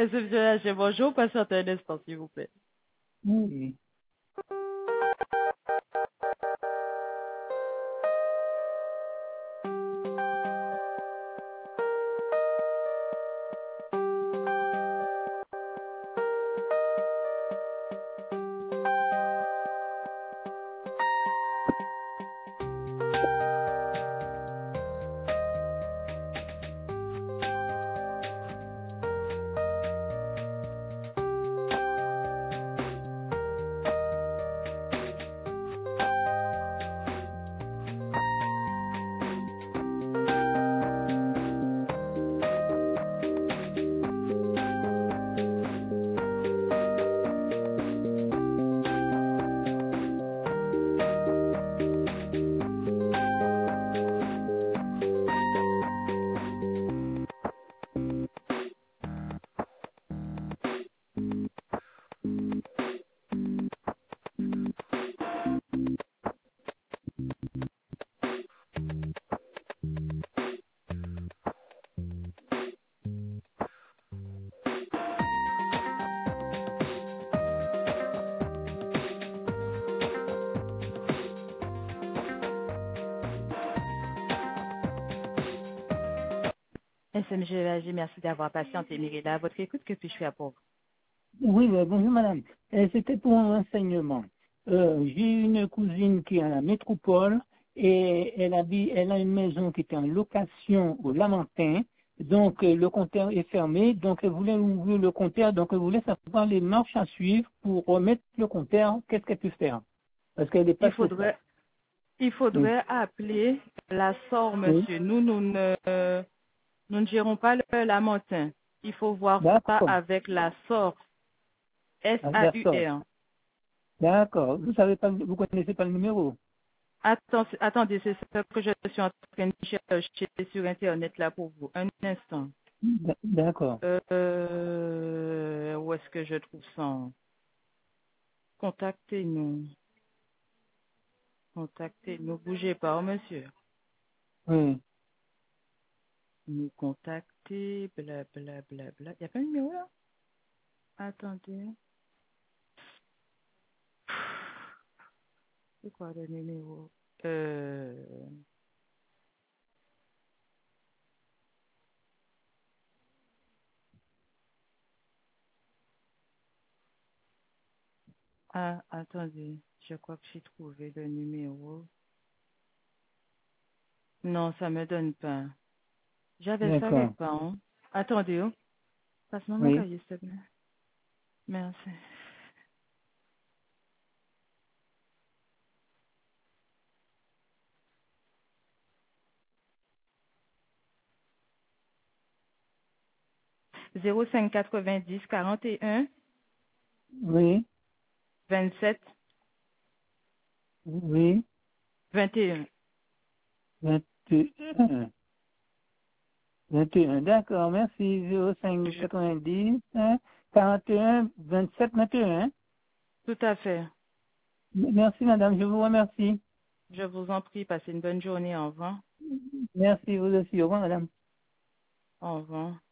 SMGH, bonjour, patientez un instant, s'il vous plaît. Oui. SMGH, merci d'avoir patienté, Mirella. Votre écoute, que puis-je faire pour vous? Oui, bonjour madame. C'était pour un renseignement. J'ai une cousine qui est à la métropole et elle a une maison qui est en location au Lamentin. Donc le compteur est fermé, donc elle voulait ouvrir le compteur, donc elle voulait savoir les marches à suivre pour remettre le compteur, qu'est-ce qu'elle peut faire? Parce qu'elle n'est pas Il sur place. faudrait, il Oui. faudrait appeler la SOR, Oui. monsieur. Nous ne gérons pas le Lamentin. Il faut voir ça D'accord. avec la SOR. Ah, d'accord. SAUR. D'accord. Vous savez pas, vous connaissez pas le numéro? Attendez, c'est ce que je suis en train de chercher sur Internet là pour vous. Un instant. D'accord. Où est-ce que je trouve ça? Contactez-nous. Contactez-nous. Bougez pas, oh, monsieur. Oui. Nous contacter, bla bla bla bla. Il n'y a pas de numéro là? Attendez. C'est quoi le numéro? Attendez. Je crois que j'ai trouvé le numéro. Non, ça me donne pas. J'avais ça D'accord. quelque part. Hein. Attendez, oh. Passe-moi mon Oui. cahier, s'il te plaît. Merci. 05 90 41 Oui. 27 Oui. 21. 21. 21. D'accord, merci. 05 Je- 90 41 27 21. Tout à fait. Merci, madame. Je vous remercie. Je vous en prie, passez une bonne journée. Au revoir. Merci, vous aussi. Au revoir, madame. Au revoir.